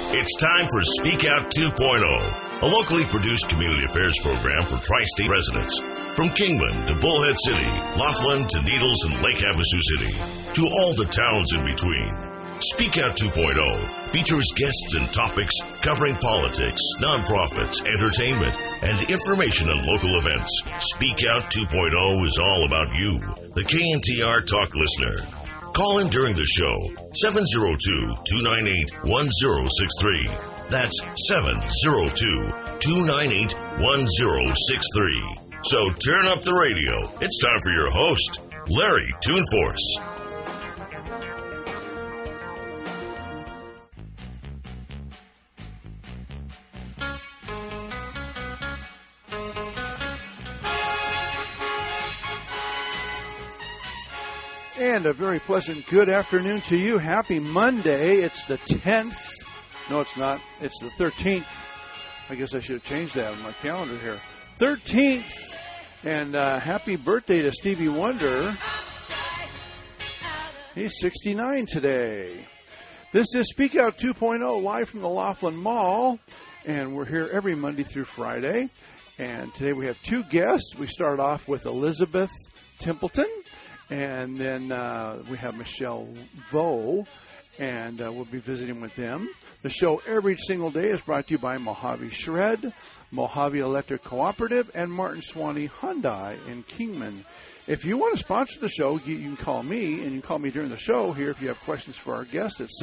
It's time for Speak Out 2.0, a locally produced community affairs program for tri-state residents. From Kingman to Bullhead City, Laughlin to Needles and Lake Havasu City, to all the towns in between. Speak Out 2.0 features guests and topics covering politics, nonprofits, entertainment, and information on local events. Speak Out 2.0 is all about you, the KNTR Talk listener. Call in during the show, 702-298-1063. That's 702-298-1063. So turn up the radio. It's time for your host, Larry Toonforce. And a very pleasant good afternoon to you. Happy Monday. It's the 10th. No, it's not. It's the 13th. I guess I should have changed that on my calendar here. 13th. And happy birthday to Stevie Wonder. He's 69 today. This is Speak Out 2.0 live from the Laughlin Mall. And we're here every Monday through Friday. And today we have two guests. We start off with Elizabeth Templeton. And then we have Michelle Vo, and we'll be visiting with them. The show every single day is brought to you by Mojave Shred, Mojave Electric Cooperative, and Martin Swanee Hyundai in Kingman. If you want to sponsor the show, you can call me, and you can call me during the show here if you have questions for our guest at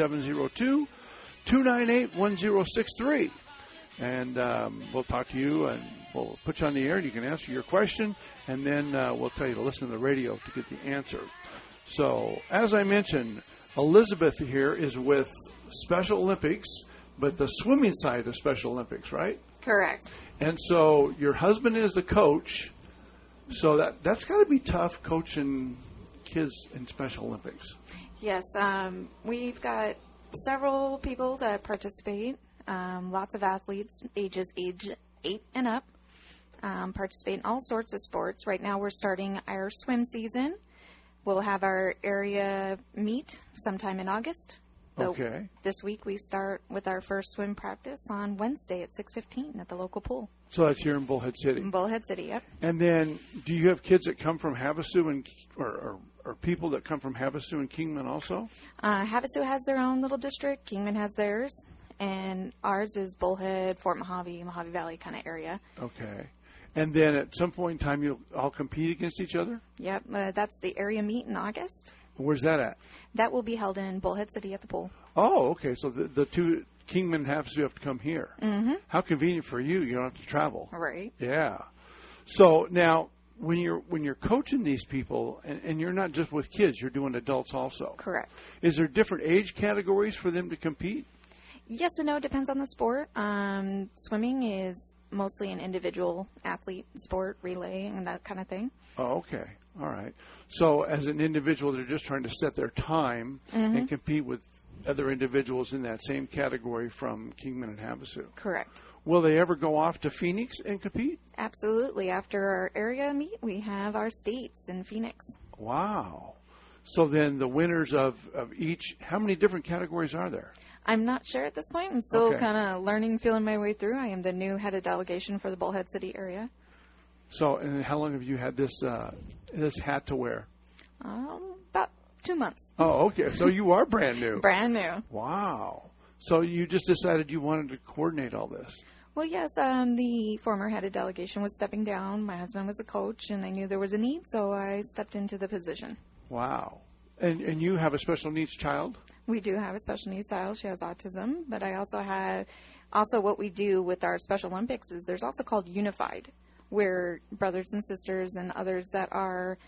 702-298-1063. And we'll talk to you, and we'll put you on the air, and you can answer your question, and then we'll tell you to listen to the radio to get the answer. So, as I mentioned, Elizabeth here is with Special Olympics, but the swimming side of Special Olympics, right? Correct. And so your husband is the coach, so that's got to be tough coaching kids in Special Olympics. Yes, we've got several people that participate. Lots of athletes, age 8 and up, participate in all sorts of sports. Right now we're starting our swim season. We'll have our area meet sometime in August. Okay. This week we start with our first swim practice on Wednesday at 6:15 at the local pool. So that's here in Bullhead City? In Bullhead City, yep. And then do you have kids that come from Havasu and or people that come from Havasu and Kingman also? Havasu has their own little district. Kingman has theirs. And ours is Bullhead, Fort Mojave, Mojave Valley kind of area. Okay. And then at some point in time, you'll all compete against each other? Yep. That's the area meet in August. Where's that at? That will be held in Bullhead City at the pool. Oh, okay. So the two, Kingman and Havasu, have to come here. Mm-hmm. How convenient for you. You don't have to travel. Right. Yeah. So now, when you're coaching these people, and you're not just with kids, you're doing adults also. Correct. Is there different age categories for them to compete? Yes and no. It depends on the sport. Swimming is mostly an individual athlete sport, relay, and that kind of thing. Oh, okay. All right. So as an individual, they're just trying to set their time and compete with other individuals in that same category from Kingman and Havasu. Correct. Will they ever go off to Phoenix and compete? Absolutely. After our area meet, we have our states in Phoenix. Wow. So then the winners of each, how many different categories are there? I'm not sure at this point. I'm still kind of learning, feeling my way through. I am the new head of delegation for the Bullhead City area. So, and how long have you had this hat to wear? About 2 months. Oh, okay. So you are brand new. Brand new. Wow. So you just decided you wanted to coordinate all this. Well, yes. The former head of delegation was stepping down. My husband was a coach, and I knew there was a need, so I stepped into the position. Wow. And you have a special needs child? We do have a special needs child. She has autism, but I also have, what we do with our Special Olympics is there's also called Unified, where brothers and sisters and others that are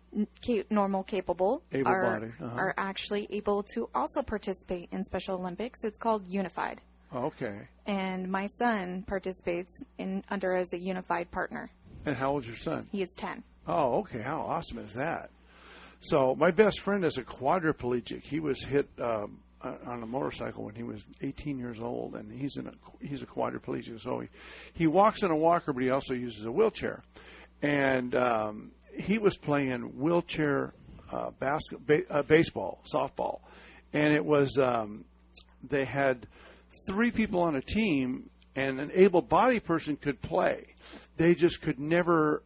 normal capable are actually able to also participate in Special Olympics. It's called Unified. Okay. And my son participates under as a Unified partner. And how old is your son? He is 10. Oh, okay. How awesome is that? So my best friend is a quadriplegic. He was hit on a motorcycle when he was 18 years old, and he's a quadriplegic. So he walks in a walker, but he also uses a wheelchair. And he was playing wheelchair baseball, softball, and it was they had 3 people on a team, and an able-bodied person could play. They just could never.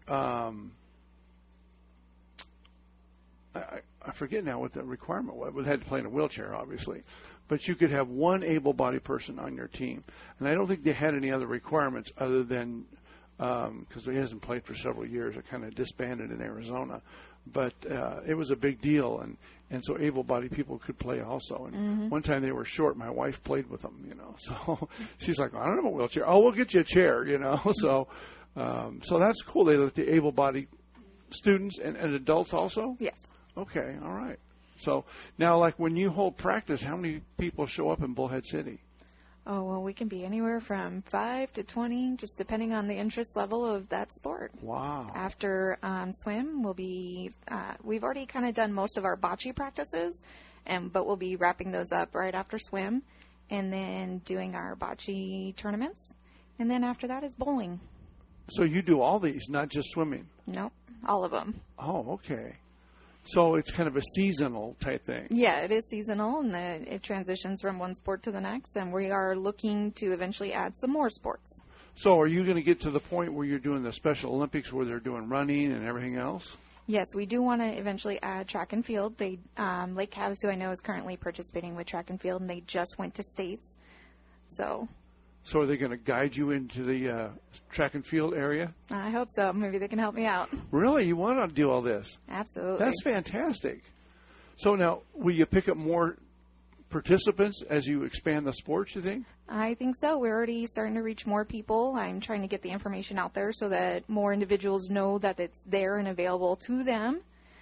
I forget now what the requirement was. They had to play in a wheelchair, obviously. But you could have one able-bodied person on your team. And I don't think they had any other requirements other than, because he hasn't played for several years. It kind of disbanded in Arizona. But it was a big deal, and so able-bodied people could play also. And one time they were short. My wife played with them, So she's like, I don't have a wheelchair. Oh, we'll get you a chair, So that's cool. They let the able-bodied students and adults also? Yes. Okay, all right. So now, like when you hold practice, how many people show up in Bullhead City? Oh, well, we can be anywhere from 5 to 20, just depending on the interest level of that sport. Wow. After swim, we've already kind of done most of our bocce practices, but we'll be wrapping those up right after swim, and then doing our bocce tournaments. And then after that is bowling. So you do all these, not just swimming? Nope, all of them. Oh, okay. So it's kind of a seasonal type thing. Yeah, it is seasonal, and it transitions from one sport to the next, and we are looking to eventually add some more sports. So are you going to get to the point where you're doing the Special Olympics where they're doing running and everything else? Yes, we do want to eventually add track and field. Lake Havasu, I know, is currently participating with track and field, and they just went to states. So are they going to guide you into the track and field area? I hope so. Maybe they can help me out. Really? You want to do all this? Absolutely. That's fantastic. So now, will you pick up more participants as you expand the sports, you think? I think so. We're already starting to reach more people. I'm trying to get the information out there so that more individuals know that it's there and available to them.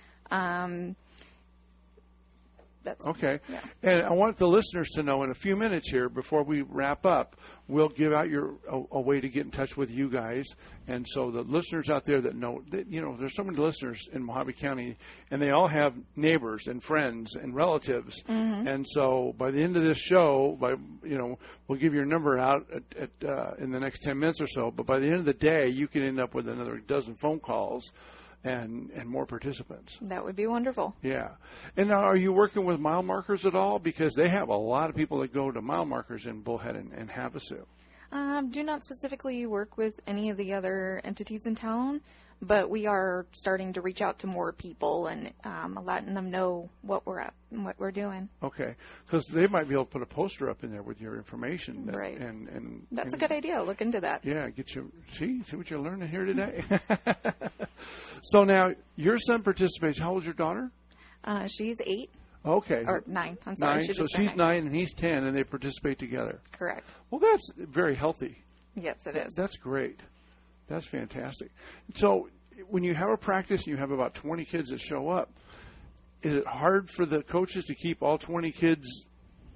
Okay. Yeah. And I want the listeners to know in a few minutes here, before we wrap up, we'll give out a way to get in touch with you guys. And so the listeners out there that know, that, there's so many listeners in Mojave County, and they all have neighbors and friends and relatives. Mm-hmm. And so by the end of this show, we'll give your number out in the next 10 minutes or so. But by the end of the day, you can end up with another dozen phone calls and more participants. That would be wonderful. Yeah. And now, are you working with mile markers at all? Because they have a lot of people that go to mile markers in Bullhead and Havasu. Do not specifically work with any of the other entities in town, but we are starting to reach out to more people and letting them know what we're up and what we're doing. Okay, because they might be able to put a poster up in there with your information. Right. And that's a good idea. Look into that. Yeah, see what you're learning here today. So now, your son participates. How old is your daughter? She's 8. Okay. Or 9. I'm sorry. 9. So she's 9 and he's 10, and they participate together. Correct. Well, that's very healthy. Yes, it is. That's great. That's fantastic. So when you have a practice and you have about 20 kids that show up, is it hard for the coaches to keep all 20 kids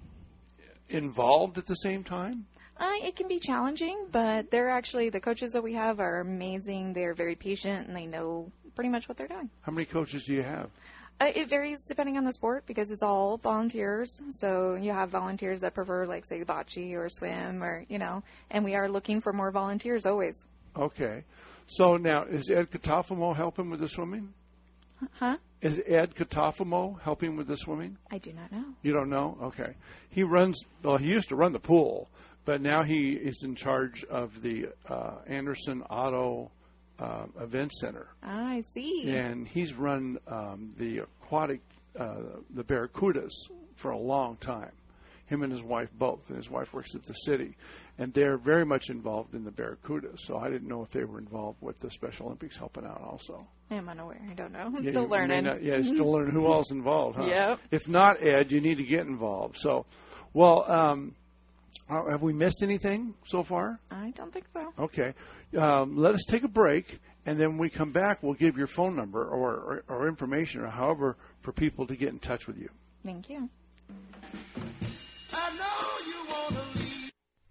involved at the same time? It can be challenging, but the coaches that we have are amazing. They're very patient, and they know pretty much what they're doing. How many coaches do you have? It varies depending on the sport because it's all volunteers. So you have volunteers that prefer, like, say, bocce or swim or, and we are looking for more volunteers always. Okay. So now, is Ed Catafamo helping with the swimming? Huh? Is Ed Catafamo helping with the swimming? I do not know. You don't know? Okay. He used to run the pool, but now he is in charge of the Anderson Auto Event Center. I see. And he's run the aquatic, the Barracudas for a long time. Him and his wife both, and his wife works at the city. And they're very much involved in the Barracudas, so I didn't know if they were involved with the Special Olympics helping out also. I'm unaware. I don't know. I'm still learning. Still learning who all's involved, huh? Yep. If not, Ed, you need to get involved. So, well, have we missed anything so far? I don't think so. Okay. Let us take a break, and then when we come back, we'll give your phone number or information or however for people to get in touch with you. Thank you.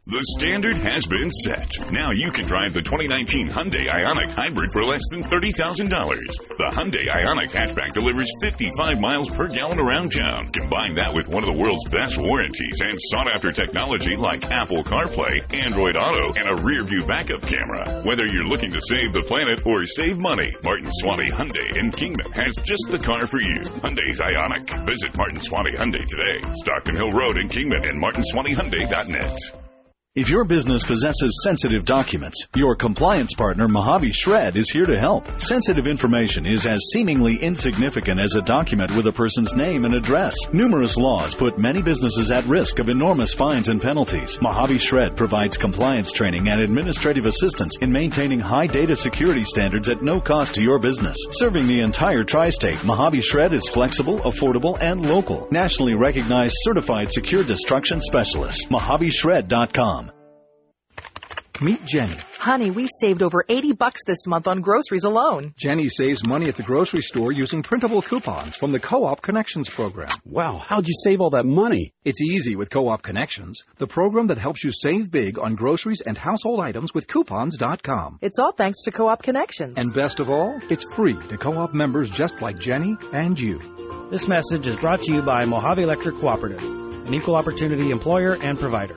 The standard has been set. Now you can drive the 2019 Hyundai Ioniq Hybrid for less than $30,000. The Hyundai Ioniq hatchback delivers 55 miles per gallon around town. Combine that with one of the world's best warranties and sought-after technology like Apple CarPlay, Android Auto, and a rear-view backup camera. Whether you're looking to save the planet or save money, Martin Swanee Hyundai in Kingman has just the car for you. Hyundai's Ioniq. Visit Martin Swanee Hyundai today. Stockton Hill Road in Kingman and martinswaneehyundai.net. If your business possesses sensitive documents, your compliance partner, Mojave Shred, is here to help. Sensitive information is as seemingly insignificant as a document with a person's name and address. Numerous laws put many businesses at risk of enormous fines and penalties. Mojave Shred provides compliance training and administrative assistance in maintaining high data security standards at no cost to your business. Serving the entire tri-state, Mojave Shred is flexible, affordable, and local. Nationally recognized certified secure destruction specialist. MojaveShred.com. Meet Jenny. Honey, we saved over $80 this month on groceries alone. Jenny saves money at the grocery store using printable coupons from the Co-op Connections program. Wow, how'd you save all that money? It's easy with Co-op Connections, the program that helps you save big on groceries and household items with coupons.com. It's all thanks to Co-op Connections. And best of all, it's free to Co-op members just like Jenny and you. This message is brought to you by Mojave Electric Cooperative, an equal opportunity employer and provider.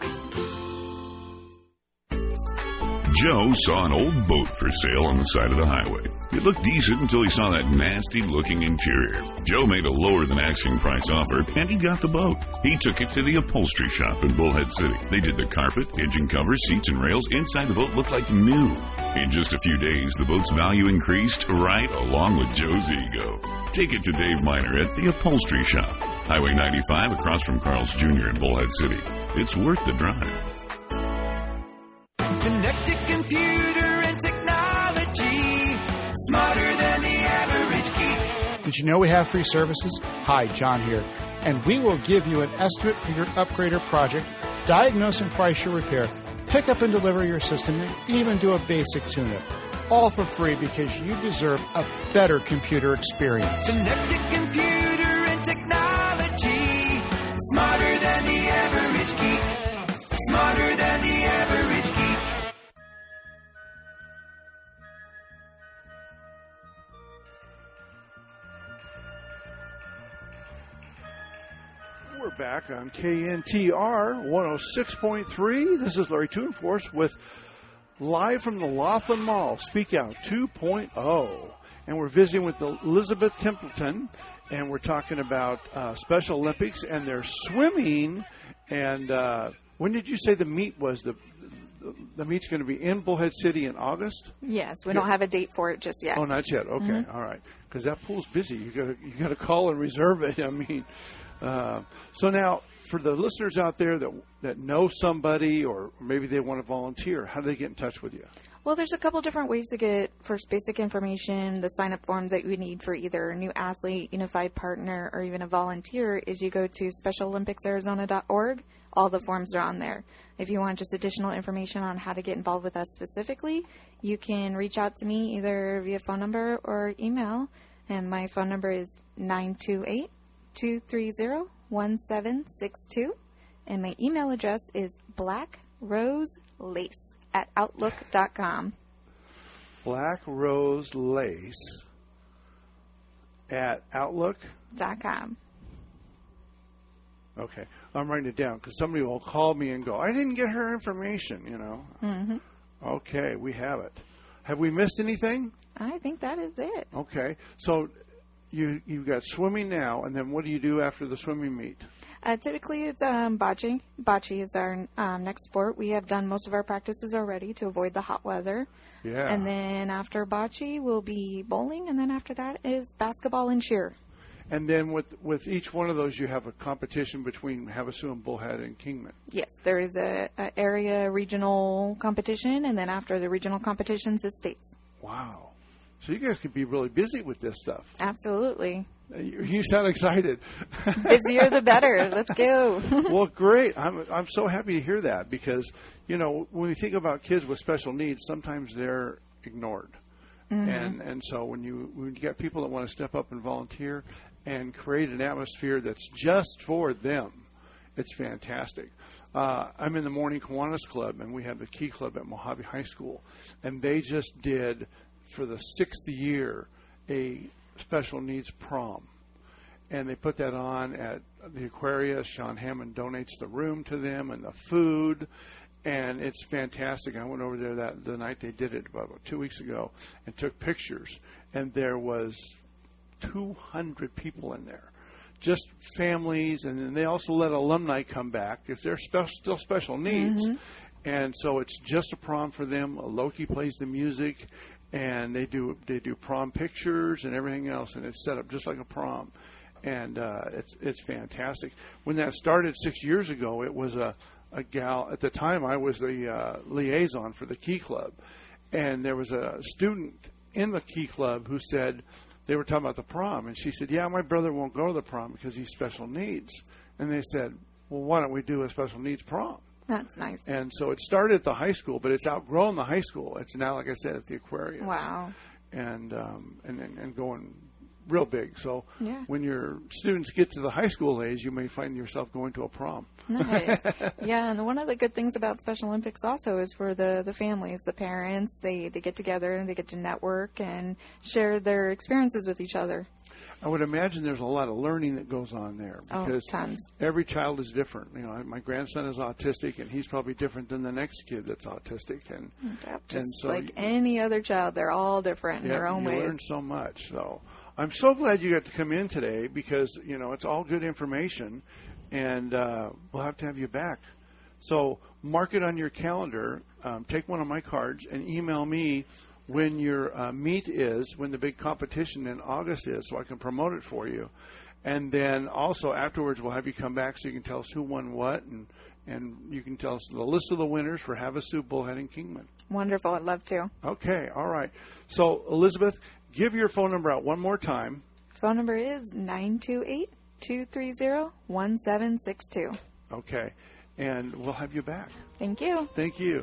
Joe saw an old boat for sale on the side of the highway. It looked decent until he saw that nasty-looking interior. Joe made a lower-than-asking price offer, and he got the boat. He took it to the upholstery shop in Bullhead City. They did the carpet, engine covers, seats, and rails. Inside the boat looked like new. In just a few days, the boat's value increased right along with Joe's ego. Take it to Dave Miner at the upholstery shop. Highway 95 across from Carl's Jr. in Bullhead City. It's worth the drive. Connected computer and technology, smarter than the average geek. Did you know we have free services? Hi, John here. And we will give you an estimate for your upgrade or project, diagnose and price your repair, pick up and deliver your system, and even do a basic tune-up. All for free because you deserve a better computer experience. Connected computer and technology, smarter than the average geek. Smarter than the average geek. We're back on KNTR 106.3. This is Larry Tunforce with live from the Laughlin Mall, Speak Out 2.0. And we're visiting with Elizabeth Templeton, and we're talking about Special Olympics and their swimming. And when did you say the meet was? The meet's going to be in Bullhead City in August? Yes, we don't have a date for it just yet. Oh, not yet. Okay, mm-hmm. All right. Because that pool's busy. You got to call and reserve it. I mean, so now for the listeners out there that know somebody or maybe they want to volunteer, how do they get in touch with you? Well, there's a couple different ways to get first basic information. The sign-up forms that you need for either a new athlete, unified partner, or even a volunteer is you go to SpecialOlympicsArizona.org. All the forms are on there. If you want just additional information on how to get involved with us specifically, you can reach out to me either via phone number or email. And my phone number is 928-230-1762. And my email address is blackroselace@outlook.com. blackroselace@outlook.com. Okay, I'm writing it down because somebody will call me and go, I didn't get her information, you know. Mm-hmm. Okay, we have it. Have we missed anything? I think that is it. Okay, so you've got swimming now, and then what do you do after the swimming meet? Typically, it's bocce. Bocce is our next sport. We have done most of our practices already to avoid the hot weather. Yeah. And then after bocce, we'll be bowling, and then after that is basketball and cheer. And then with each one of ththose, you have a competition between Havasu and Bullhead and Kingman. Yes, there is a area regional competition, and then after the regional competitions is states. Wow. So you guys could be really busy with this stuff. Absolutely. You sound excited. Busier the better. Let's go. Well, great. I'm so happy to hear that because, you know, when we think about kids with special needs, sometimes they're ignored. Mm-hmm. And so when you get people that want to step up and volunteer and create an atmosphere that's just for them, It's fantastic. I'm in the Morning Kiwanis Club, and we have the Key Club at Mojave High School. And they just did, for the 6th year, a special needs prom. And they put that on at the Aquarius. Sean Hammond donates the room to them and the food. And it's fantastic. I went over there the night they did it, about 2 weeks ago, and took pictures. And there was 200 people in there, just families. And then they also let alumni come back because they're still special needs. Mm-hmm. And so it's just a prom for them. Loki plays the music, and they do prom pictures and everything else, and it's set up just like a prom. And it's fantastic. When that started 6 years ago, it was a gal. At the time, I was the liaison for the Key Club. And there was a student in the Key Club who said, they were talking about the prom. And she said, yeah, my brother won't go to the prom because he's special needs. And they said, well, why don't we do a special needs prom? That's nice. And so it started at the high school, but it's outgrown the high school. It's now, like I said, at the Aquarius. Wow. And going real big. So yeah. When your students get to the high school age, you may find yourself going to a prom. Nice. Yeah, and one of the good things about Special Olympics also is for the families, the parents, they get together and they get to network and share their experiences with each other. I would imagine there's a lot of learning that goes on there because tons. Every child is different. You know, my grandson is autistic, and he's probably different than the next kid that's autistic. And just and so like any other child, they're all different in their own ways. You learn so much. So I'm so glad you got to come in today because, you know, it's all good information, and we'll have to have you back. So mark it on your calendar. Take one of my cards and email me when your meet is, when the big competition in August is, so I can promote it for you. And then also afterwards we'll have you come back so you can tell us who won what, and you can tell us the list of the winners for Havasu, Bullhead, and Kingman. Wonderful. I'd love to. Okay. All right. So, Elizabeth, give your phone number out one more time. Phone number is 928-230-1762. Okay. And we'll have you back. Thank you. Thank you.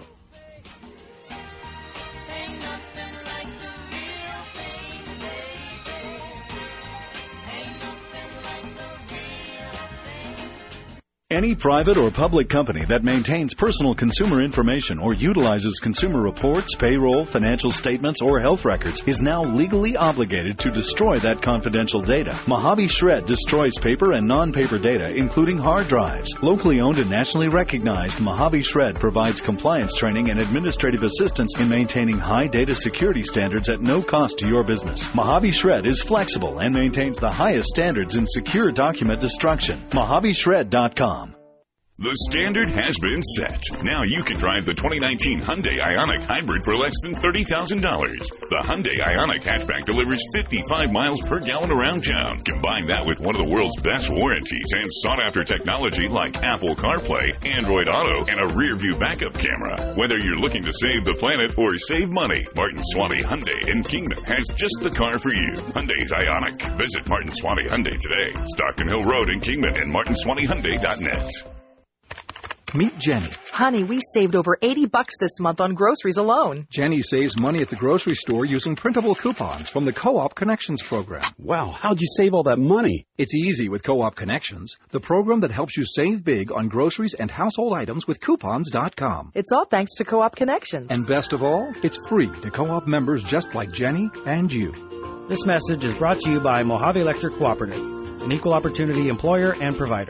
Any private or public company that maintains personal consumer information or utilizes consumer reports, payroll, financial statements, or health records is now legally obligated to destroy that confidential data. Mojave Shred destroys paper and non-paper data, including hard drives. Locally owned and nationally recognized, Mojave Shred provides compliance training and administrative assistance in maintaining high data security standards at no cost to your business. Mojave Shred is flexible and maintains the highest standards in secure document destruction. MojaveShred.com. The standard has been set. Now you can drive the 2019 Hyundai Ioniq Hybrid for less than $30,000. The Hyundai Ioniq hatchback delivers 55 miles per gallon around town. Combine that with one of the world's best warranties and sought-after technology like Apple CarPlay, Android Auto, and a rear-view backup camera. Whether you're looking to save the planet or save money, Martin Swanee Hyundai in Kingman has just the car for you. Hyundai's Ioniq. Visit Martin Swanee Hyundai today. Stockton Hill Road in Kingman and martinswaneehyundai.net. Meet Jenny. Honey, we saved over $80 this month on groceries alone. Jenny saves money at the grocery store using printable coupons from the Co-op Connections program. Wow, how'd you save all that money? It's easy with Co-op Connections, the program that helps you save big on groceries and household items with coupons.com. It's all thanks to Co-op Connections. And best of all, it's free to Co-op members just like Jenny and you. This message is brought to you by Mojave Electric Cooperative, an equal opportunity employer and provider.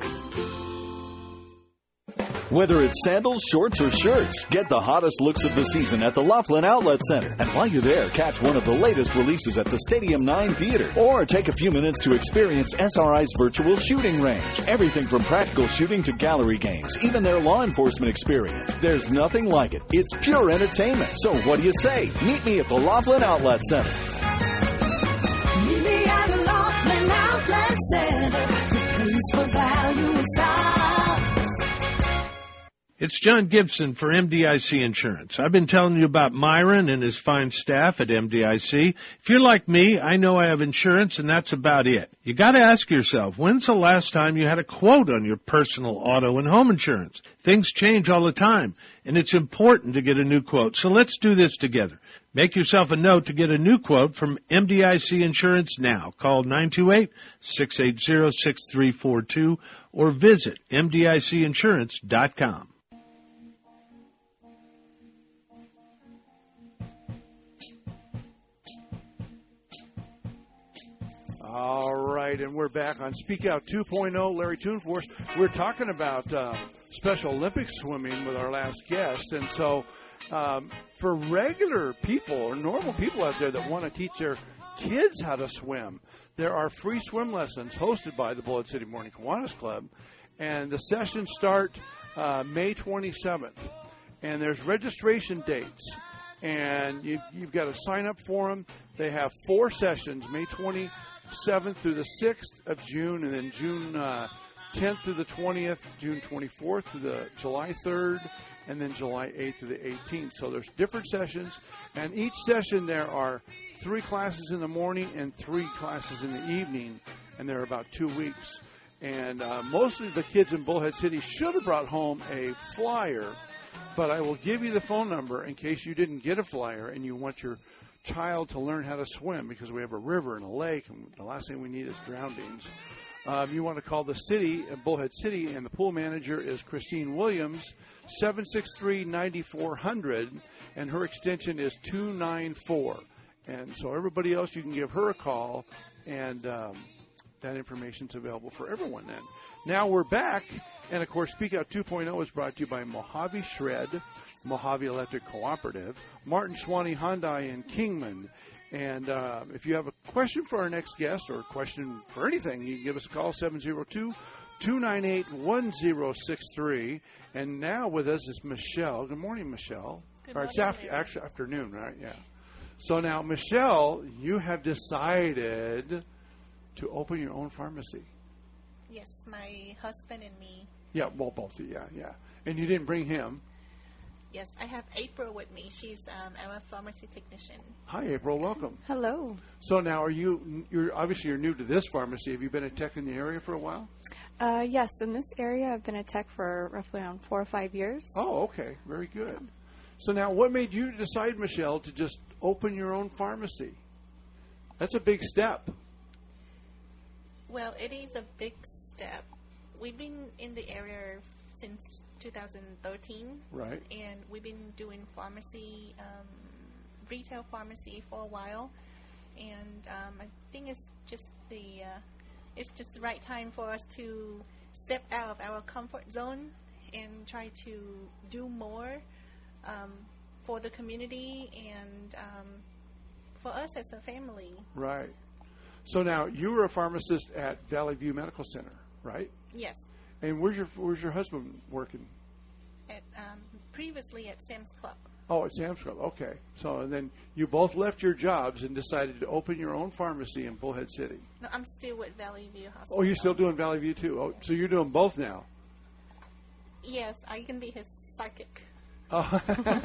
Whether it's sandals, shorts, or shirts, get the hottest looks of the season at the Laughlin Outlet Center. And while you're there, catch one of the latest releases at the Stadium 9 Theater. Or take a few minutes to experience SRI's virtual shooting range. Everything from practical shooting to gallery games, even their law enforcement experience. There's nothing like it. It's pure entertainment. So what do you say? Meet me at the Laughlin Outlet Center. Meet me at the Laughlin Outlet Center. Please for value and style. It's John Gibson for MDIC Insurance. I've been telling you about Myron and his fine staff at MDIC. If you're like me, I know I have insurance, and that's about it. You got to ask yourself, when's the last time you had a quote on your personal auto and home insurance? Things change all the time, and it's important to get a new quote. So let's do this together. Make yourself a note to get a new quote from MDIC Insurance now. Call 928-680-6342 or visit MDICinsurance.com. All right, and we're back on Speak Out 2.0. Larry Toonforce. We're talking about Special Olympics swimming with our last guest, and so for regular people or normal people out there that want to teach their kids how to swim, there are free swim lessons hosted by the Bullhead City Morning Kiwanis Club, and the sessions start May 27th, and there's registration dates, and you've got to sign up for them. They have 4 sessions, May 27th through the 6th of June, and then June 10th through the 20th, June 24th through the July 3rd, and then July 8th to the 18th. So there's different sessions, and each session there are 3 classes in the morning and 3 classes in the evening, and they're about 2 weeks. And most of the kids in Bullhead City should have brought home a flyer, but I will give you the phone number in case you didn't get a flyer and you want your child to learn how to swim, because we have a river and a lake, and the last thing we need is drownings. You want to call the city, Bullhead City, and the pool manager is Christine Williams, 763-9400, and her extension is 294. And so everybody else, you can give her a call, and that information is available for everyone then. Now we're back, and of course, Speak Out 2.0 is brought to you by Mojave Shred, Mojave Electric Cooperative, Martin Swanee Hyundai in Kingman. And if you have a question for our next guest or a question for anything, you can give us a call, 702-298-1063. And now with us is Michelle. Good morning, Michelle. Good or morning. It's actually afternoon, right? Yeah. So now, Michelle, you have decided to open your own pharmacy. Yes, my husband and me. Yeah, well, both of you, yeah. And you didn't bring him. Yes, I have April with me. She's our pharmacy technician. Hi, April. Welcome. Hello. So now, you're obviously you're new to this pharmacy. Have you been a tech in the area for a while? Yes, in this area, I've been a tech for roughly around 4 or 5 years. Oh, okay. Very good. So now, what made you decide, Michelle, to just open your own pharmacy? That's a big step. Well, it is a big step. We've been in the area since 2013. Right. And we've been doing pharmacy, retail pharmacy for a while. And I think it's just the right time for us to step out of our comfort zone and try to do more for the community and for us as a family. Right. So now, you were a pharmacist at Valley View Medical Center, right? Yes. And where's your husband working? At previously at Sam's Club. Oh, at Sam's Club. Okay. So and then you both left your jobs and decided to open your own pharmacy in Bullhead City. No, I'm still with Valley View Hospital. Oh, you're still doing Valley View too. Oh, so you're doing both now. Yes, I can be his psychic. Oh.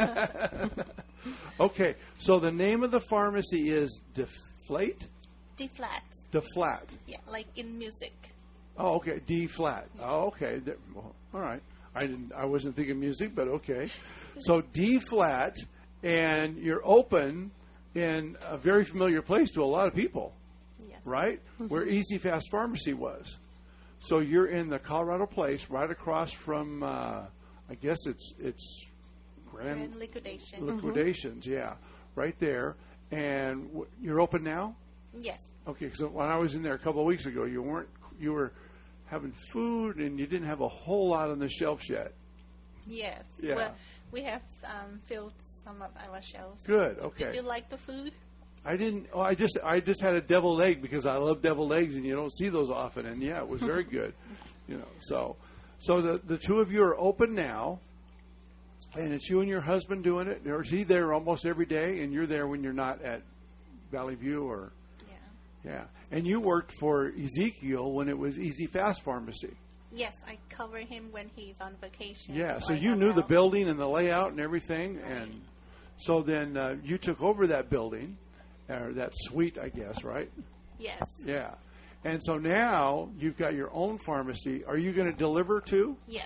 Okay. So the name of the pharmacy is Deflate? D-flat. Deflat. Yeah, like in music. Oh, okay. D flat. Oh, okay. Well, all right. I wasn't thinking music, but okay. So D flat, and you're open in a very familiar place to a lot of people. Yes. Right? Mm-hmm. Where Easy Fast Pharmacy was. So you're in the Colorado Place, right across from, I guess it's Grand Liquidation. Liquidations, yeah, right there. And you're open now? Yes. Okay, so when I was in there a couple of weeks ago, you were having food and you didn't have a whole lot on the shelves yet. Yes. Yeah. Well, we have filled some of our shelves. Good. Okay. Did you like the food? I didn't. Oh, I just had a deviled egg because I love deviled eggs and you don't see those often. And yeah, it was very good. So the two of you are open now, and it's you and your husband doing it. Or is he there almost every day, and you're there when you're not at Valley View or? Yeah. And you worked for Ezekiel when it was Easy Fast Pharmacy. Yes, I cover him when he's on vacation. Yeah, so you knew the building and the layout and everything. Right. And so then you took over that building, or that suite, I guess, right? Yes. Yeah. And so now you've got your own pharmacy. Are you going to deliver too? Yes.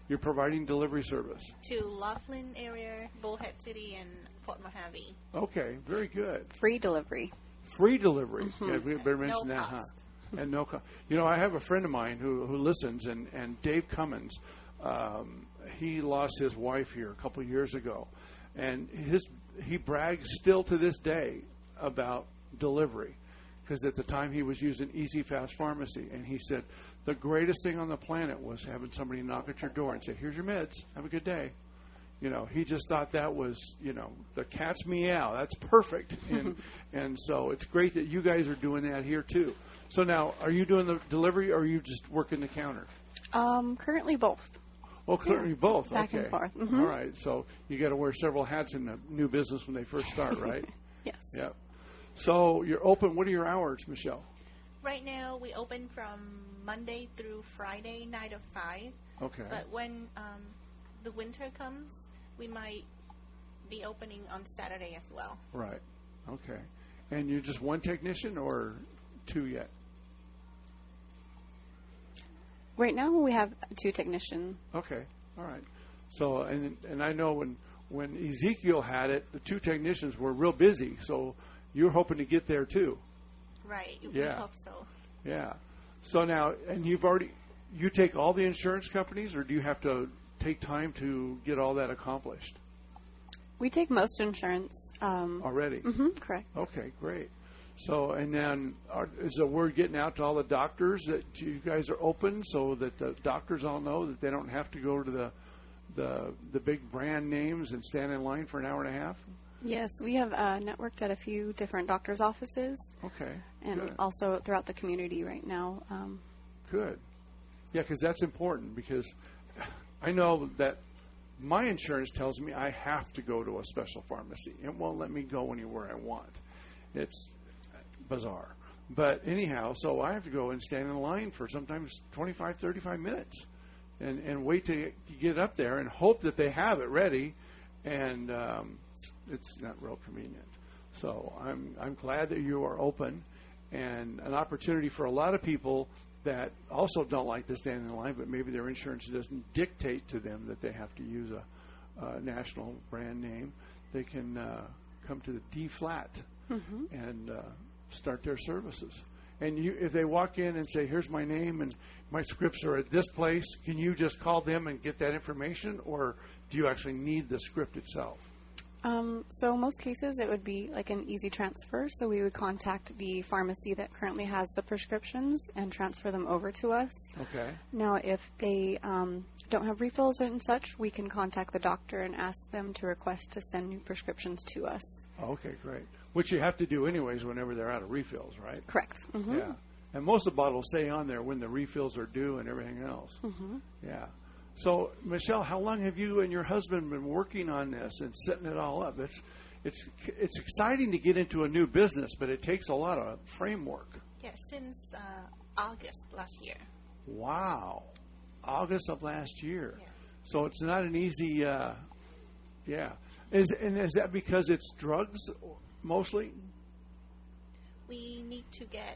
You're providing delivery service. To Laughlin area, Bullhead City, and Port Mojave. Okay, very good. Free delivery. Free delivery. Mm-hmm. Yeah, we better mention No that, cost. huh? And no cost. You know, I have a friend of mine who listens, and Dave Cummins. He lost his wife here a couple of years ago, and he brags still to this day about delivery, because at the time he was using Easy Fast Pharmacy, and he said the greatest thing on the planet was having somebody knock at your door and say, "Here's your meds. Have a good day." You know, he just thought that was, you know, the cat's meow. That's perfect, and so it's great that you guys are doing that here too. So now, are you doing the delivery, or are you just working the counter? Currently both. Oh, clearly both. Back okay. and forth. All right. So you got to wear several hats in the new business when they first start, right? Yes. Yep. So you're open. What are your hours, Michelle? Right now, we open from Monday through Friday, 9 to 5. Okay. But when the winter comes, we might be opening on Saturday as well. Right. Okay. And you're just one technician or two yet? Right now we have 2 technicians. Okay. All right. So and I know when Ezekiel had it, the 2 technicians were real busy. So you're hoping to get there too. Right. Yeah. We hope so. Yeah. So now, and you take all the insurance companies, or do you have to take time to get all that accomplished? We take most insurance. Already? Mm-hmm, correct. Okay, great. So, and then is the word getting out to all the doctors that you guys are open, so that the doctors all know that they don't have to go to the big brand names and stand in line for an hour and a half? Yes, we have networked at a few different doctors' offices. Okay. And good. also throughout the community right now. Good. Yeah, because that's important, because I know that my insurance tells me I have to go to a special pharmacy. It won't let me go anywhere I want. It's bizarre. But anyhow, so I have to go and stand in line for sometimes 25, 35 minutes and wait to get up there and hope that they have it ready. And it's not real convenient. So I'm glad that you are open, and an opportunity for a lot of people that also don't like to stand in line, but maybe their insurance doesn't dictate to them that they have to use a national brand name. They can come to the D-Flat and start their services. And if they walk in and say, "Here's my name and my scripts are at this place," can you just call them and get that information, or do you actually need the script itself? So most cases it would be like an easy transfer. So we would contact the pharmacy that currently has the prescriptions and transfer them over to us. Okay. Now, if they don't have refills and such, we can contact the doctor and ask them to request to send new prescriptions to us. Okay, great. Which you have to do anyways whenever they're out of refills, right? Correct. Mm-hmm. Yeah. And most of the bottles say on there when the refills are due and everything else. Mm-hmm. Yeah. So, Michelle, how long have you and your husband been working on this and setting it all up? It's exciting to get into a new business, but it takes a lot of framework. Yes, since August last year. Wow. August of last year. Yes. So it's not an easy, yeah. Is that because it's drugs mostly? We need to get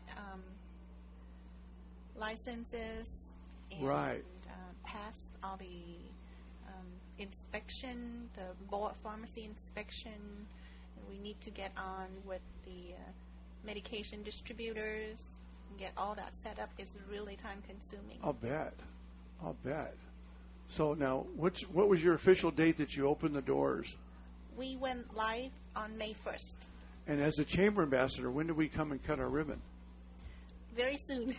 licenses and right. Pass all the inspection, the board pharmacy inspection. And we need to get on with the medication distributors and get all that set up. It's really time consuming. I'll bet. So now, what was your official date that you opened the doors? We went live on May 1st. And as a chamber ambassador, when do we come and cut our ribbon? Very soon.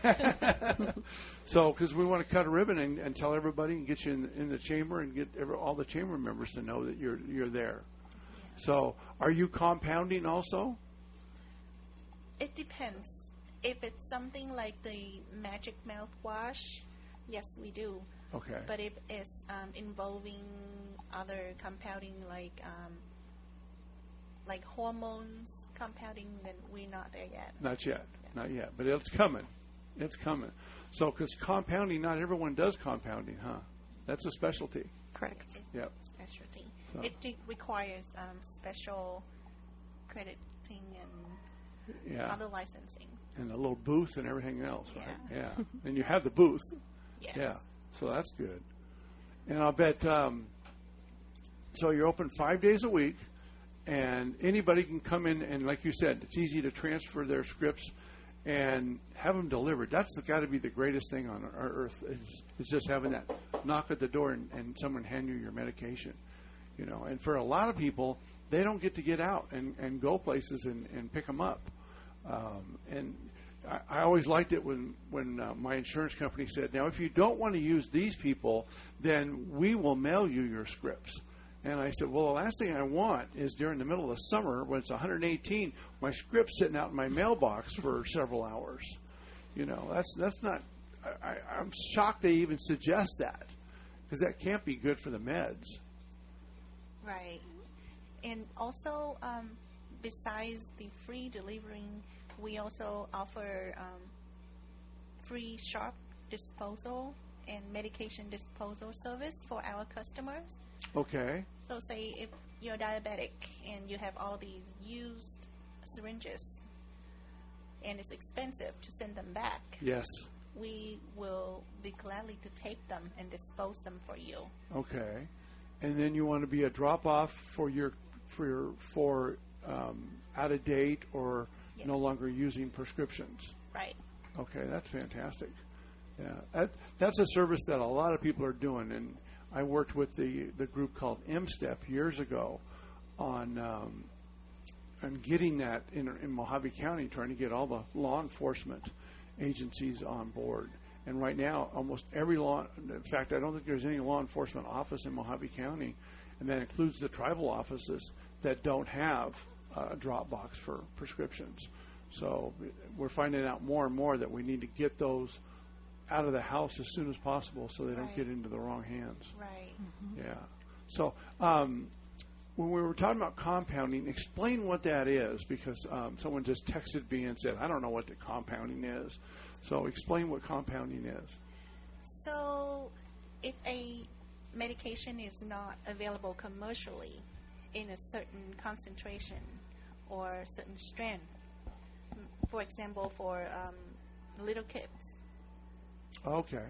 So, because we want to cut a ribbon and tell everybody and get you in the chamber and get all the chamber members to know that you're there. Yeah. So, are you compounding also? It depends. If it's something like the Magic Mouthwash, yes, we do. Okay. But if it's involving other compounding like hormones compounding, then we're not there yet. Not yet. Not yet, but it's coming. It's coming. So, because compounding, not everyone does compounding, huh? That's a specialty. Correct. Yep. Specialty. So. It requires special crediting and other licensing. And a little booth and everything else, right? Yeah. And you have the booth. Yes. Yeah. So that's good. And I'll bet, so you're open 5 days a week, and anybody can come in, and like you said, it's easy to transfer their scripts and have them delivered. That's got to be the greatest thing on our earth, is just having that knock at the door and someone hand you your medication. You know, and for a lot of people, they don't get out and go places and pick them up. And I always liked it when my insurance company said, now, if you don't want to use these people, then we will mail you your scripts. And I said, well, the last thing I want is during the middle of the summer when it's 118, my script's sitting out in my mailbox for several hours. You know, that's not, I'm shocked they even suggest that, because that can't be good for the meds. Right. And also, besides the free delivering, we also offer free sharp disposal and medication disposal service for our customers. Okay. So say if you're diabetic and you have all these used syringes and it's expensive to send them back. Yes. We will be gladly to take them and dispose them for you. Okay. And then you want to be a drop-off for out of date or no longer using prescriptions. Right. Okay, that's fantastic. Yeah, that's a service that a lot of people are doing, and I worked with the group called MSTEP years ago on getting that in Mojave County, trying to get all the law enforcement agencies on board. And right now, almost every in fact, I don't think there's any law enforcement office in Mojave County, and that includes the tribal offices, that don't have a drop box for prescriptions. So we're finding out more and more that we need to get those out of the house as soon as possible so they don't get into the wrong hands. Right. Mm-hmm. Yeah. So when we were talking about compounding, explain what that is, because someone just texted me and said, I don't know what the compounding is. So explain what compounding is. So if a medication is not available commercially in a certain concentration or certain strength, for example, for little kids. Okay.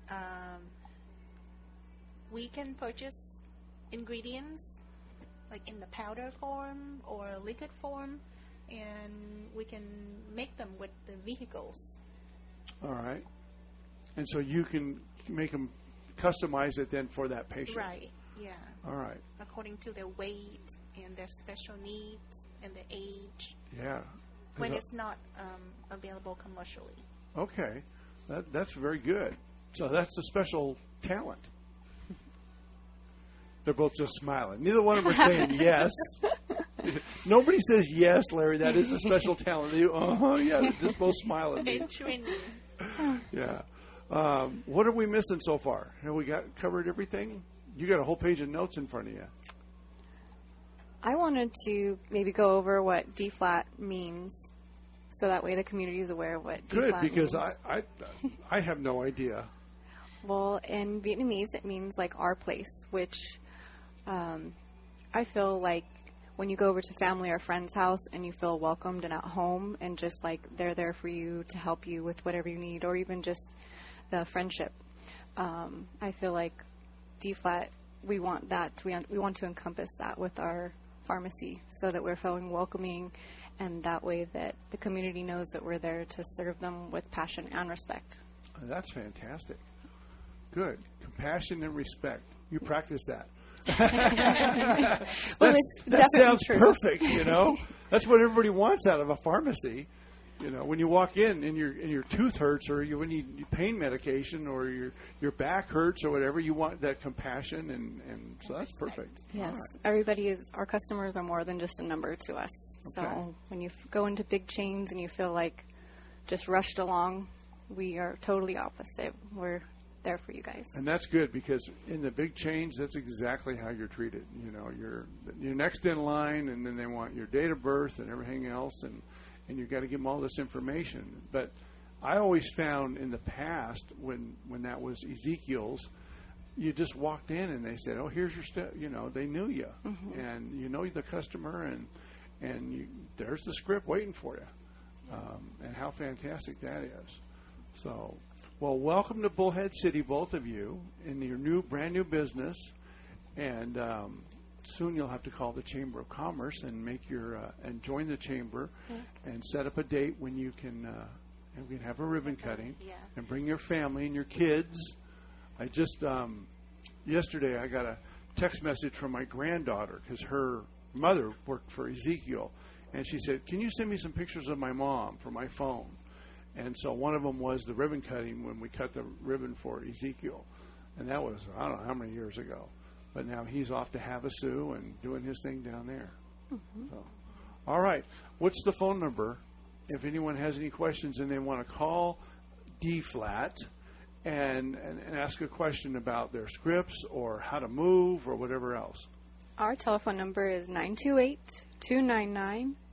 We can purchase ingredients like in the powder form or liquid form, and we can make them with the vehicles. All right. And so you can make them, customize it then for that patient. Right, yeah. All right. According to their weight and their special needs and their age. Yeah. When it's not available commercially. Okay. That's very good. So that's a special talent. They're both just smiling. Neither one of them are saying yes. Nobody says yes, Larry. That is a special talent. Yeah, they're just both smiling. Yeah. What are we missing so far? Have we covered everything? You got a whole page of notes in front of you. I wanted to maybe go over what D-flat means, so that way the community is aware of what D-flat means. Good, because I have no idea. Well, in Vietnamese, it means like our place, which I feel like when you go over to family or friend's house and you feel welcomed and at home, and just like they're there for you to help you with whatever you need, or even just the friendship. I feel like D-flat, we want that. We want to encompass that with our pharmacy, so that we're feeling welcoming, and that way that the community knows that we're there to serve them with passion and respect. That's fantastic. Good. Compassion and respect. You practice that. That sounds true. Perfect, you know. That's what everybody wants out of a pharmacy. You know, when you walk in and your tooth hurts, or when you need pain medication, or your back hurts or whatever, you want that compassion, and so that's perfect. Yes, right. Our customers are more than just a number to us. Okay. So when you go into big chains and you feel like just rushed along, we are totally opposite. We're there for you guys. And that's good, because in the big chains, that's exactly how you're treated. You know, you're next in line, and then they want your date of birth and everything else, and you've got to give them all this information. But I always found in the past, when that was Ezekiel's, you just walked in and they said, oh, here's your stuff. You know, they knew you. Mm-hmm. And you know the customer, and there's the script waiting for you. And how fantastic that is. So, well, welcome to Bullhead City, both of you, in your brand new business. And soon you'll have to call the Chamber of Commerce and make and join the chamber and set up a date when you can have a ribbon cutting and bring your family and your kids. I just yesterday I got a text message from my granddaughter because her mother worked for Ezekiel, and she said, "Can you send me some pictures of my mom for my phone?" And so one of them was the ribbon cutting when we cut the ribbon for Ezekiel, and that was I don't know how many years ago. But now he's off to Havasu and doing his thing down there. Mm-hmm. So, all right. What's the phone number if anyone has any questions and they want to call D-Flat and ask a question about their scripts or how to move or whatever else? Our telephone number is 928-299-5070.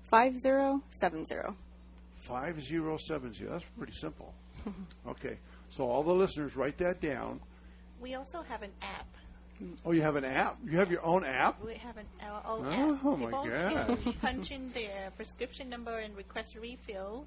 5070. That's pretty simple. Okay. So all the listeners, write that down. We also have an app. Oh, you have an app? You have your own app? We have our own app. Oh, my gosh. People punch in their prescription number and request refills.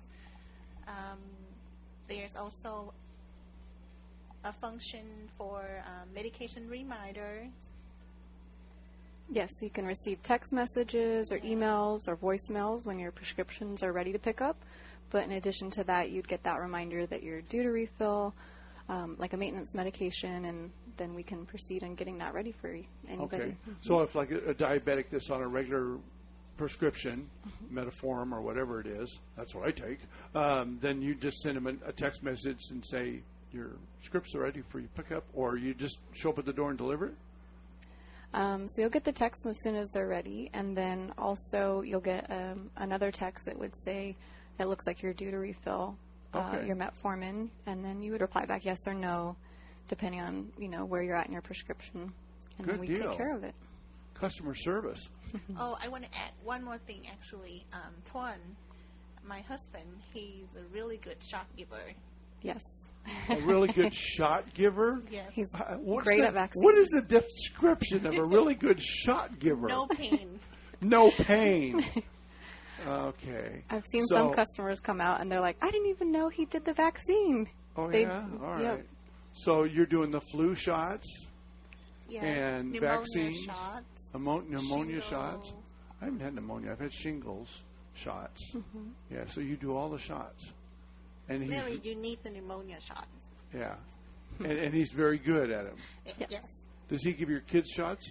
There's also a function for medication reminders. Yes, you can receive text messages or emails or voicemails when your prescriptions are ready to pick up. But in addition to that, you'd get that reminder that you're due to refill, like a maintenance medication, and then we can proceed on getting that ready for anybody. Okay. So if like a diabetic that's on a regular prescription, Metformin or whatever it is, that's what I take, then you just send them a text message and say your scripts are ready for you pickup, or you just show up at the door and deliver it? So you'll get the text as soon as they're ready, and then also you'll get another text that would say it looks like you're due to refill your metformin, and then you would reply back yes or no, depending on where you're at in your prescription, and then we take care of it. Customer service. Oh, I want to add one more thing. Actually, Tuan, my husband, he's a really good shot giver. Yes. A really good shot giver? Yes. He's great at vaccines. What is the description of a really good shot giver? No pain. No pain. Okay. I've seen some customers come out and they're like, I didn't even know he did the vaccine. Oh, yeah? All right. Yep. So you're doing the flu shots and pneumonia vaccines? Shots. Pneumonia shots? I haven't had pneumonia. I've had shingles shots. Mm-hmm. Yeah, so you do all the shots. And really, you need the pneumonia shots. Yeah. And he's very good at them. Yes. Does he give your kids shots?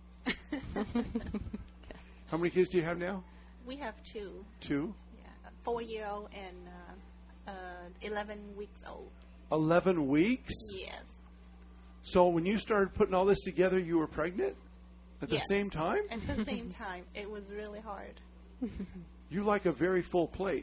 How many kids do you have now? We have two. Two? Yeah, a 4-year-old and 11 weeks old. 11 weeks? Yes. So when you started putting all this together, you were pregnant at the same time? At the same time. It was really hard. You like a very full plate.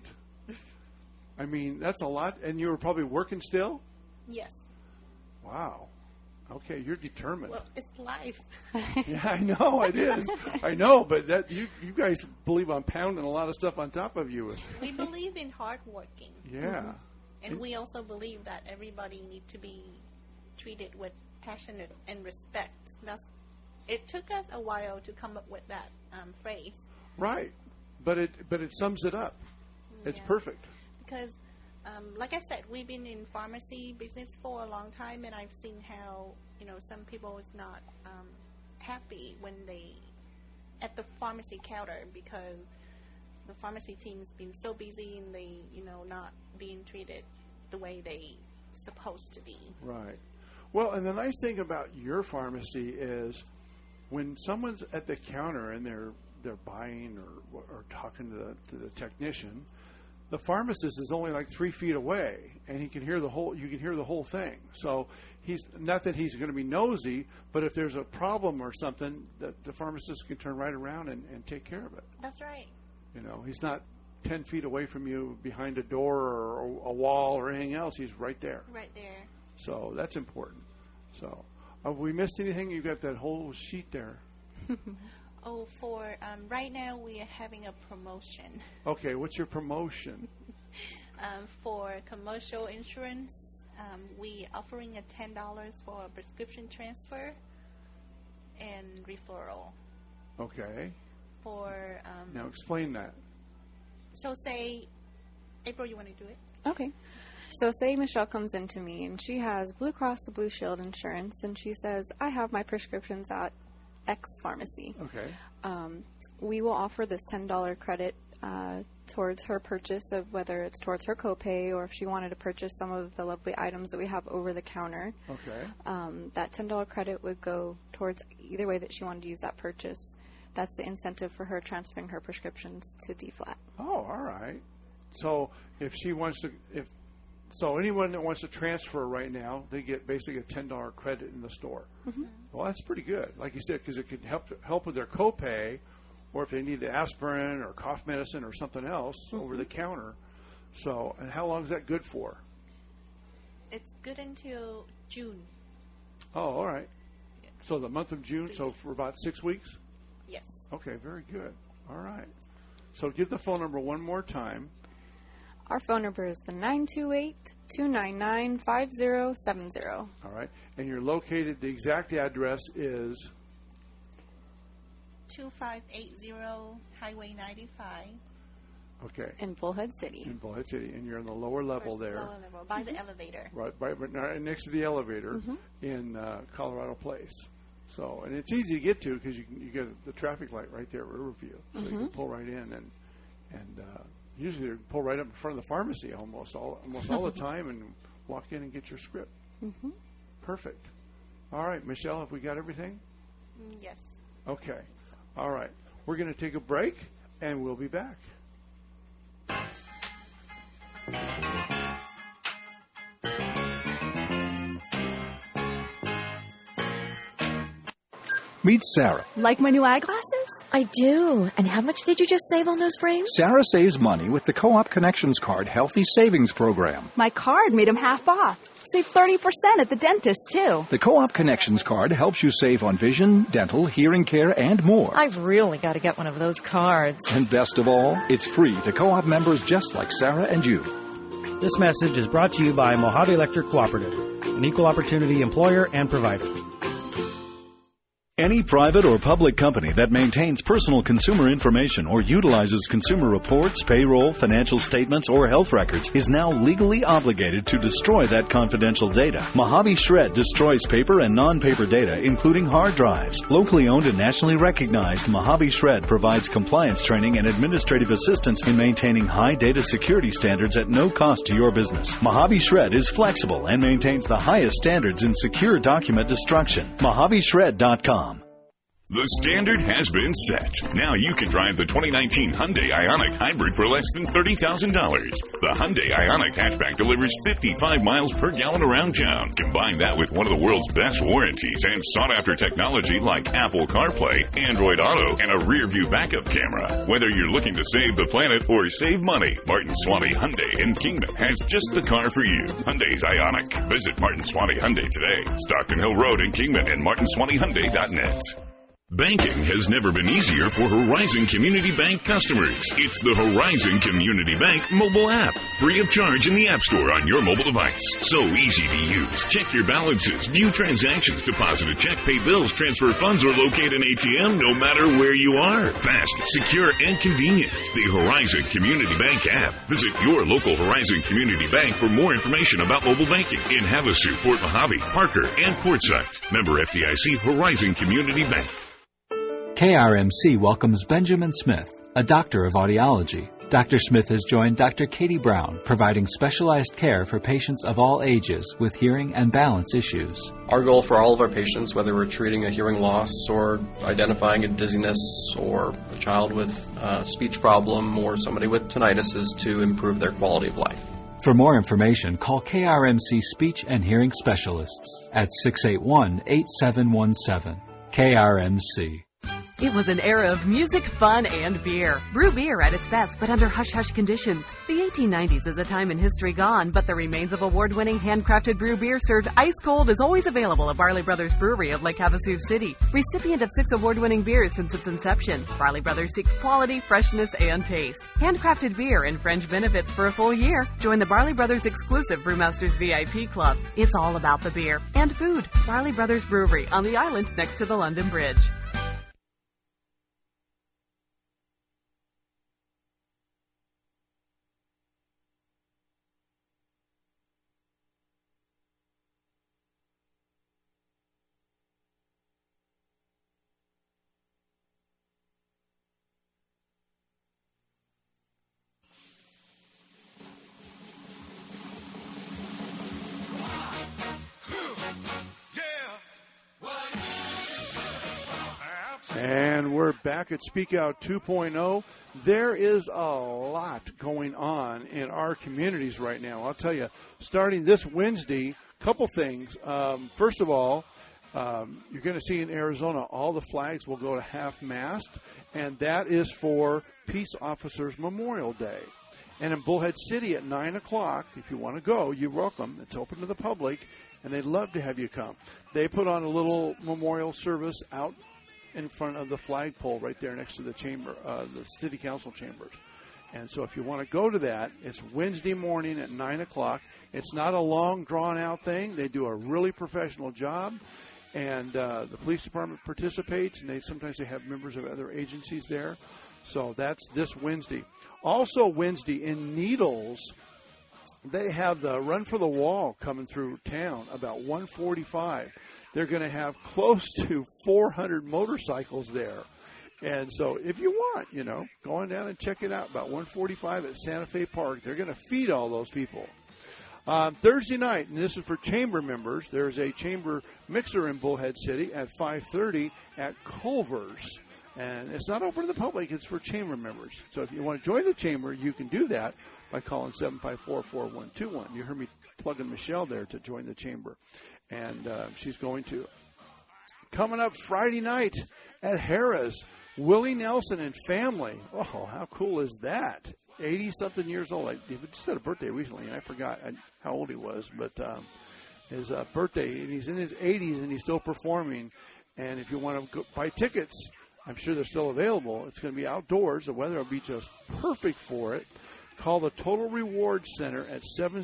I mean, that's a lot. And you were probably working still? Yes. Wow. Okay, you're determined. Well, it's life. Yeah, I know it is. I know, but that you guys believe I'm pounding a lot of stuff on top of you. We believe in hard working. Yeah. Mm-hmm. And we also believe that everybody needs to be treated with passion and respect. It took us a while to come up with that phrase. Right. But it sums it up. It's perfect. Because, like I said, we've been in pharmacy business for a long time, and I've seen how, some people is not happy when they at the pharmacy counter because the pharmacy team's been so busy and they, not being treated the way they supposed to be. Right. Well, and the nice thing about your pharmacy is when someone's at the counter and they're buying or talking to the technician, the pharmacist is only like 3 feet away, and you can hear the whole thing. So he's not that he's going to be nosy, but if there's a problem or something, the pharmacist can turn right around and take care of it. That's right. He's not 10 feet away from you behind a door or a wall or anything else. He's right there. Right there. So that's important. So have we missed anything? You've got that whole sheet there. For right now we are having a promotion. Okay, what's your promotion? For commercial insurance, we offering a $10 for a prescription transfer and referral. Okay. For now explain that. So say, April, you want to do it? Okay. So say Michelle comes into me and she has Blue Cross Blue Shield insurance, and she says, I have my prescriptions at X pharmacy. Okay. We will offer this $10 credit towards her purchase of whether it's towards her copay or if she wanted to purchase some of the lovely items that we have over the counter. Okay. That $10 credit would go towards either way that she wanted to use that purchase. That's the incentive for her transferring her prescriptions to D-Flat. Oh, all right. So if she wants to, so anyone that wants to transfer right now, they get basically a $10 credit in the store. Mm-hmm. Well, that's pretty good, like you said, because it could help with their copay, or if they need aspirin or cough medicine or something else over the counter. So, and how long is that good for? It's good until June. Oh, all right. So the month of June, so for about 6 weeks? Yes. Okay, very good. All right. So give the phone number one more time. Our phone number is the 928-299-5070. All right. And you're located, the exact address is? 2580 Highway 95. Okay. In Bullhead City. In Bullhead City. And you're on the lower level there. Lower level, by the elevator. Right next to the elevator in Colorado Place. So, and it's easy to get to because you get the traffic light right there at Riverview. So you can pull right in and usually they pull right up in front of the pharmacy almost all the time and walk in and get your script. Perfect. All right, Michelle, have we got everything? Yes. Okay. All right. We're going to take a break and we'll be back. Meet Sarah. Like my new eyeglasses? I do. And how much did you just save on those frames? Sarah saves money with the Co-op Connections Card Healthy Savings Program. My card made them half off. Save 30% at the dentist, too. The Co-op Connections Card helps you save on vision, dental, hearing care, and more. I've really got to get one of those cards. And best of all, it's free to Co-op members just like Sarah and you. This message is brought to you by Mojave Electric Cooperative, an equal opportunity employer and provider. Any private or public company that maintains personal consumer information or utilizes consumer reports, payroll, financial statements, or health records is now legally obligated to destroy that confidential data. Mojave Shred destroys paper and non-paper data, including hard drives. Locally owned and nationally recognized, Mojave Shred provides compliance training and administrative assistance in maintaining high data security standards at no cost to your business. Mojave Shred is flexible and maintains the highest standards in secure document destruction. MojaveShred.com. The standard has been set. Now you can drive the 2019 Hyundai Ioniq Hybrid for less than $30,000. The Hyundai Ioniq hatchback delivers 55 miles per gallon around town. Combine that with one of the world's best warranties and sought-after technology like Apple CarPlay, Android Auto, and a rear-view backup camera. Whether you're looking to save the planet or save money, Martin Swanee Hyundai in Kingman has just the car for you. Hyundai's Ioniq. Visit Martin Swanee Hyundai today. Stockton Hill Road in Kingman and martinswaneehyundai.net. Banking has never been easier for Horizon Community Bank customers. It's the Horizon Community Bank mobile app, free of charge in the App Store on your mobile device. So easy to use. Check your balances, view transactions, deposit a check, pay bills, transfer funds, or locate an ATM no matter where you are. Fast, secure, and convenient. The Horizon Community Bank app. Visit your local Horizon Community Bank for more information about mobile banking in Havasu, Fort Mojave, Parker, and Quartzsite. Member FDIC, Horizon Community Bank. KRMC welcomes Benjamin Smith, a doctor of audiology. Dr. Smith has joined Dr. Katie Brown, providing specialized care for patients of all ages with hearing and balance issues. Our goal for all of our patients, whether we're treating a hearing loss or identifying a dizziness or a child with a speech problem or somebody with tinnitus, is to improve their quality of life. For more information, call KRMC Speech and Hearing Specialists at 681-8717. KRMC. It was an era of music, fun, and beer. Brew beer at its best, but under hush-hush conditions. The 1890s is a time in history gone, but the remains of award-winning handcrafted brew beer served ice-cold is always available at Barley Brothers Brewery of Lake Havasu City. Recipient of 6 award-winning beers since its inception, Barley Brothers seeks quality, freshness, and taste. Handcrafted beer and fringe benefits for a full year. Join the Barley Brothers exclusive Brewmasters VIP Club. It's all about the beer and food. Barley Brothers Brewery on the island next to the London Bridge. And we're back at Speak Out 2.0. There is a lot going on in our communities right now. I'll tell you, starting this Wednesday, couple things. First of all, you're going to see in Arizona, all the flags will go to half-mast, and that is for Peace Officers Memorial Day. And in Bullhead City at 9 o'clock, if you want to go, you're welcome. It's open to the public, and they'd love to have you come. They put on a little memorial service out in front of the flagpole right there next to the chamber, the city council chambers. And so if you want to go to that, it's Wednesday morning at 9 o'clock. It's not a long, drawn-out thing. They do a really professional job, and the police department participates, and sometimes they have members of other agencies there. So that's this Wednesday. Also Wednesday in Needles, they have the Run for the Wall coming through town about 1:45. They're going to have close to 400 motorcycles there. And so if you want, go on down and check it out. About 1:45 at Santa Fe Park. They're going to feed all those people. Thursday night, and this is for chamber members, there's a chamber mixer in Bullhead City at 5:30 at Culver's. And it's not open to the public. It's for chamber members. So if you want to join the chamber, you can do that by calling 754-4121. You heard me plugging Michelle there to join the chamber. And she's going to. Coming up Friday night at Harrah's, Willie Nelson and family. Oh, how cool is that? 80-something years old. He just had a birthday recently, and I forgot how old he was. But his birthday, and he's in his 80s, and he's still performing. And if you want to buy tickets, I'm sure they're still available. It's going to be outdoors. The weather will be just perfect for it. Call the Total Rewards Center at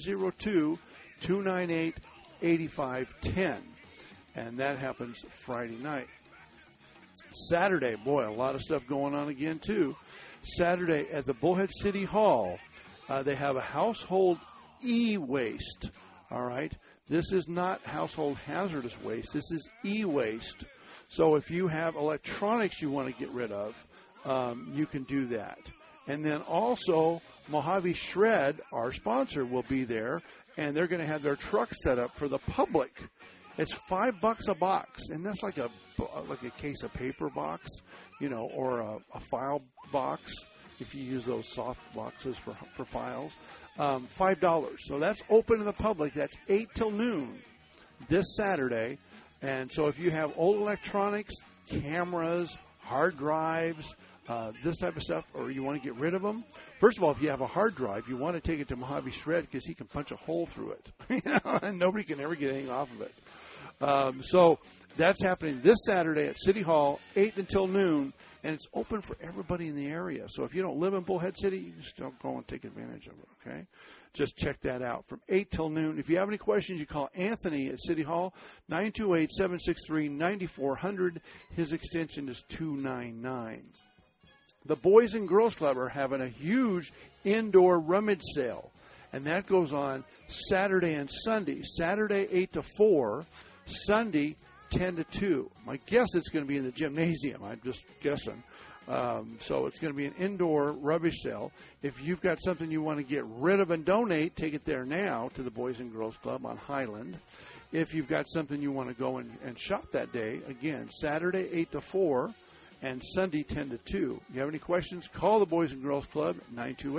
702-298-8510. And that happens Friday night. Saturday, boy, a lot of stuff going on again, too. Saturday at the Bullhead City Hall, they have a household e-waste, all right? This is not household hazardous waste. This is e-waste. So if you have electronics you want to get rid of, you can do that. And then also, Mojave Shred, our sponsor, will be there, and they're going to have their truck set up for the public. It's $5 a box, and that's like a case of paper box, or a file box if you use those soft boxes for files. $5. So that's open to the public. That's 8 till noon this Saturday. And so if you have old electronics, cameras, hard drives, this type of stuff, or you want to get rid of them, first of all, if you have a hard drive, you want to take it to Mojave Shred because he can punch a hole through it, and nobody can ever get anything off of it. So that's happening this Saturday at City Hall, 8 until noon, and it's open for everybody in the area. So if you don't live in Bullhead City, you just don't go and take advantage of it, okay? Just check that out from 8 till noon. If you have any questions, you call Anthony at City Hall, 928-763-9400. His extension is 299. The Boys and Girls Club are having a huge indoor rummage sale, and that goes on Saturday and Sunday. Saturday, 8 to 4. Sunday, 10 to 2. My guess it's going to be in the gymnasium. I'm just guessing. So it's going to be an indoor rubbish sale. If you've got something you want to get rid of and donate, take it there now to the Boys and Girls Club on Highland. If you've got something you want to go and shop that day, again, Saturday 8 to 4 and Sunday 10 to 2. If you have any questions, call the Boys and Girls Club at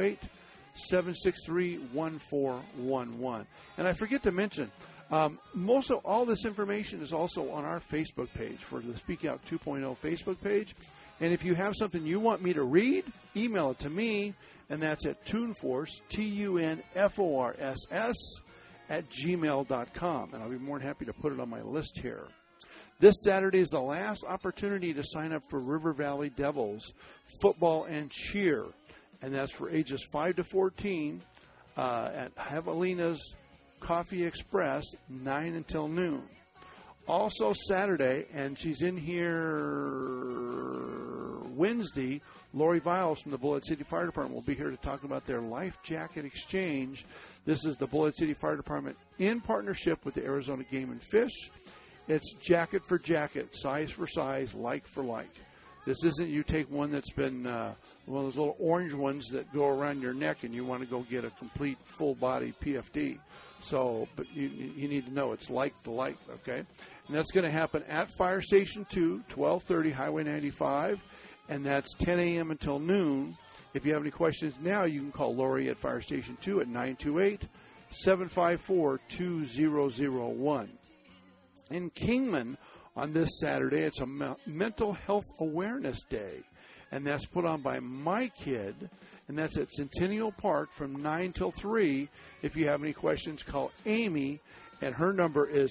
928-763-1411. And I forget to mention, most of all this information is also on our Facebook page for the Speak Out 2.0 Facebook page. And if you have something you want me to read, email it to me, and that's at TuneForce, TUNFORSS, @gmail.com. And I'll be more than happy to put it on my list here. This Saturday is the last opportunity to sign up for River Valley Devils football and cheer. And that's for ages 5 to 14 at Javelina's Coffee Express, 9 until noon. Also Saturday, and she's in here Wednesday, Lori Viles from the Bullhead City Fire Department will be here to talk about their life jacket exchange. This is the Bullhead City Fire Department in partnership with the Arizona Game and Fish. It's jacket for jacket, size for size, like for like. This isn't you take one that's been one of those little orange ones that go around your neck and you want to go get a complete full-body PFD. So, but you need to know it's like the light, okay? And that's going to happen at Fire Station 2, 1230 Highway 95, and that's 10 a.m. until noon. If you have any questions now, you can call Lori at Fire Station 2 at 928-754-2001. In Kingman, on this Saturday, it's a Mental Health Awareness Day, and that's put on by My Kid, and that's at Centennial Park from 9 till 3. If you have any questions, call Amy, and her number is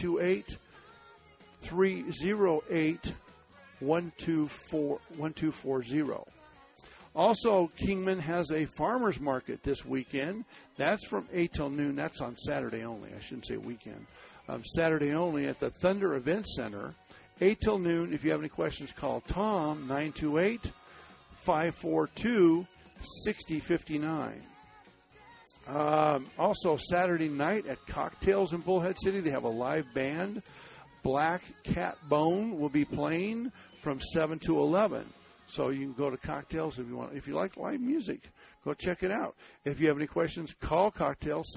928-308-1240. Also, Kingman has a farmer's market this weekend. That's from 8 till noon. That's on Saturday only. I shouldn't say weekend. Saturday only at the Thunder Event Center, 8 till noon. If you have any questions, call Tom, 928-542-6059. Also, Saturday night at Cocktails in Bullhead City, they have a live band. Black Cat Bone will be playing from 7 to 11. So you can go to Cocktails if you want. If you like live music, go check it out. If you have any questions, call Cocktails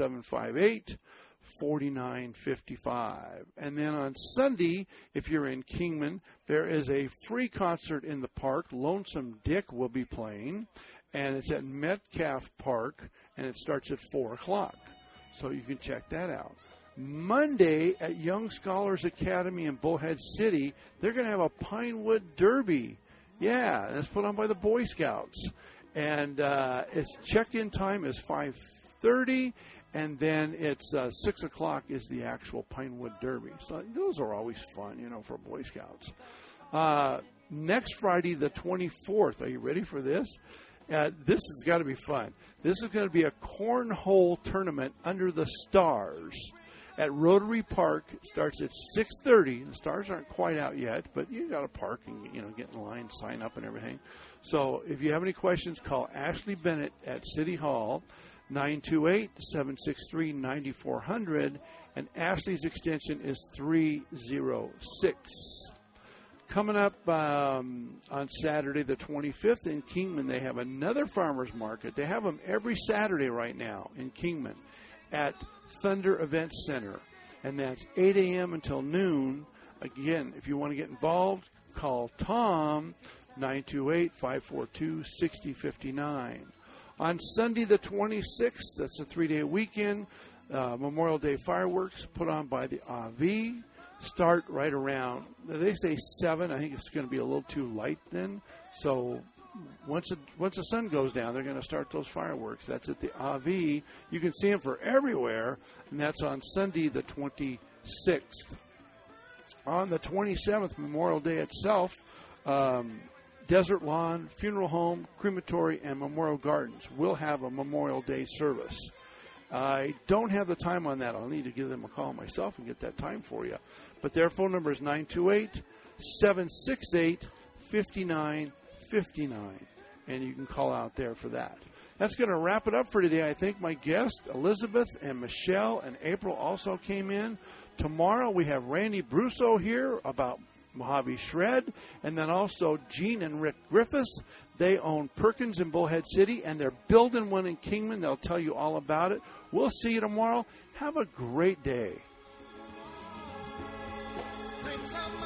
758-4955. And then on Sunday, if you're in Kingman, there is a free concert in the park. Lonesome Dick will be playing, and it's at Metcalf Park, and it starts at 4 o'clock. So you can check that out. Monday at Young Scholars Academy in Bullhead City, they're going to have a Pinewood Derby. Yeah, and it's put on by the Boy Scouts. And its check-in time is 5:30, and then it's 6 o'clock is the actual Pinewood Derby. So those are always fun, for Boy Scouts. Next Friday, the 24th, are you ready for this? This has got to be fun. This is going to be a cornhole tournament under the stars at Rotary Park. It starts at 6:30. The stars aren't quite out yet, but you got to park and get in line, sign up, and everything. So if you have any questions, call Ashley Bennett at City Hall, 928-763-9400, and Ashley's extension is 306. Coming up on Saturday the 25th in Kingman, they have another farmer's market. They have them every Saturday right now in Kingman at Thunder Event Center, and that's 8 a.m. until noon. Again, if you want to get involved, call Tom, 928-542-6059. On Sunday the 26th, that's a 3-day weekend, Memorial Day fireworks put on by the AV. Start right around, they say 7. I think it's going to be a little too light then. So once the sun goes down, they're going to start those fireworks. That's at the AV. You can see them for everywhere, and that's on Sunday the 26th. On the 27th, Memorial Day itself, Desert Lawn, Funeral Home, Crematory, and Memorial Gardens will have a Memorial Day service. I don't have the time on that. I'll need to give them a call myself and get that time for you. But their phone number is 928-768-5959, and you can call out there for that. That's going to wrap it up for today. I think my guests, Elizabeth and Michelle and April, also came in. Tomorrow we have Randy Brusso here about Mojave Shred, and then also Gene and Rick Griffiths. They own Perkins in Bullhead City, and they're building one in Kingman. They'll tell you all about it. We'll see you tomorrow. Have a great day. Bring some